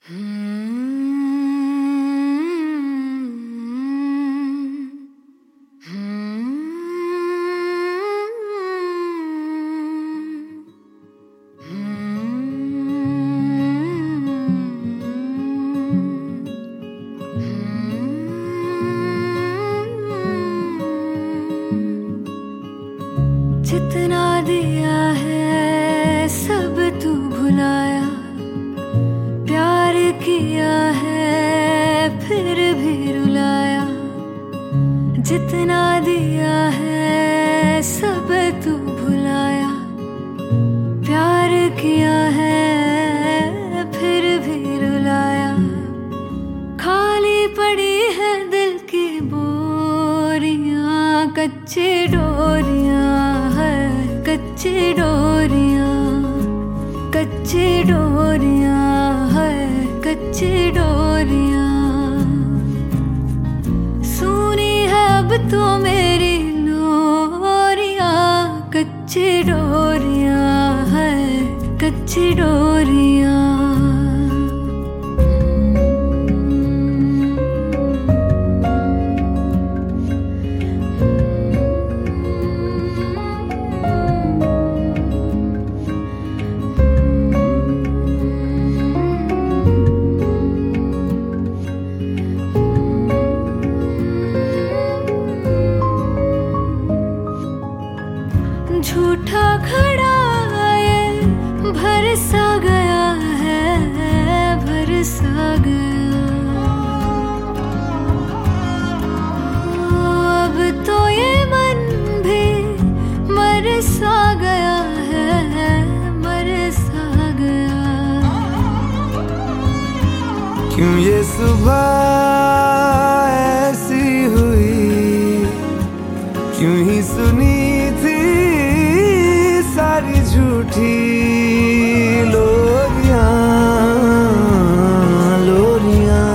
जितना दिया है सब तू भुलाया, प्यार किया है फिर भी रुलाया। जितना दिया है सब तू भुलाया, प्यार किया है फिर भी रुलाया। खाली पड़ी है दिल की बोरियां, कच्ची डोरियां है, कच्ची डोरियां, कच्ची डोरियां है, कच्ची डोरियां। सुनी है अब तो मेरी लोरियां, कच्ची डोरियां है, कच्ची डोरियां। झूठा खड़ा ये भरसा गया है, भरसा गया। अब तो ये मन भी मरसा गया है, मरसा गया। क्यों ये सुबह ऐसी हुई, क्यों ही सुनी थी सारी झूठी लोरियां, लोरियां।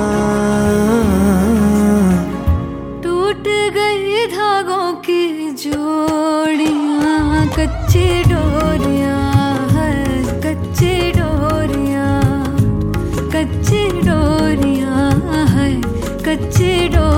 टूट गई धागों की जोड़ियां, कच्ची डोरियां है, कच्ची डोरियां, कच्ची डोरियां है, कच्ची डोरियां।